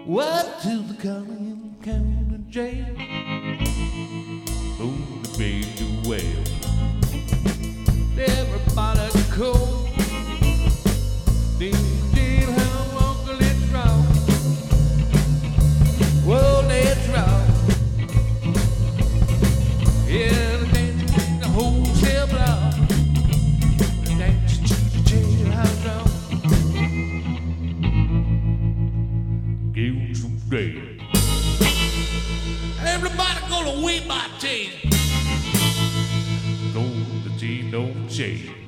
What to the Cullinan County Jail? Oh, the baby well. Everybody cold. They did how Uncle it's wrong. Well, that's wrong. Yeah, the dance in the whole cell block. The dance to the jailhouse dog. Give some day. Everybody gonna wait my tail. Go to the T, no shade.